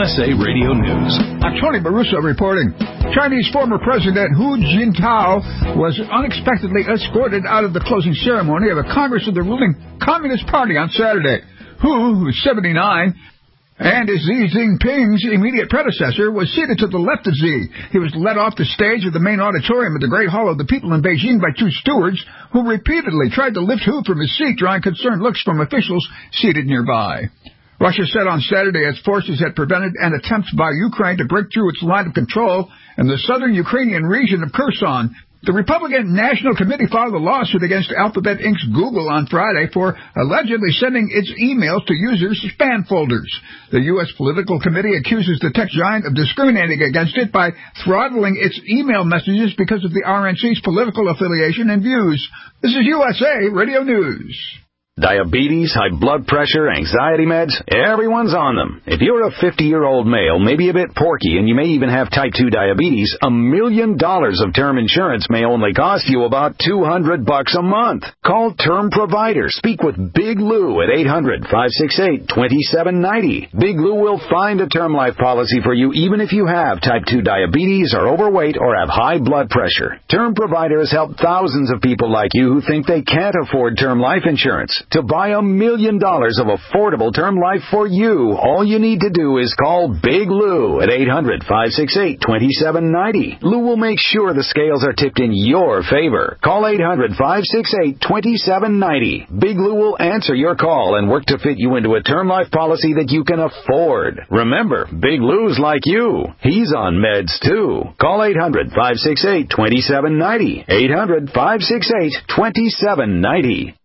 USA Radio News. I'm Tony Baruso reporting. Chinese former President Hu Jintao was unexpectedly escorted out of the closing ceremony of a Congress of the ruling Communist Party on Saturday. Hu, who's 79, and is Xi Jinping's immediate predecessor, was seated to the left of Xi. He was led off the stage of the main auditorium at the Great Hall of the People in Beijing by two stewards who repeatedly tried to lift Hu from his seat, drawing concerned looks from officials seated nearby. Russia said on Saturday its forces had prevented an attempt by Ukraine to break through its line of control in the southern Ukrainian region of Kherson. The Republican National Committee filed a lawsuit against Alphabet Inc.'s Google on Friday for allegedly sending its emails to users' spam folders. The U.S. Political Committee accuses the tech giant of discriminating against it by throttling its email messages because of the RNC's political affiliation and views. This is USA Radio News. Diabetes, high blood pressure, anxiety meds, everyone's on them. If you're a 50-year-old male, maybe a bit porky, and you may even have type 2 diabetes, $1 million of term insurance may only cost you about $200 a month. Call Term Provider. Speak with Big Lou at 800-568-2790. Big Lou will find a term life policy for you even if you have type 2 diabetes, are overweight, or have high blood pressure. Term Provider has helped thousands of people like you who think they can't afford term life insurance. To buy $1 million of affordable term life for you, all you need to do is call Big Lou at 800-568-2790. Lou will make sure the scales are tipped in your favor. Call 800-568-2790. Big Lou will answer your call and work to fit you into a term life policy that you can afford. Remember, Big Lou's like you. He's on meds too. Call 800-568-2790. 800-568-2790.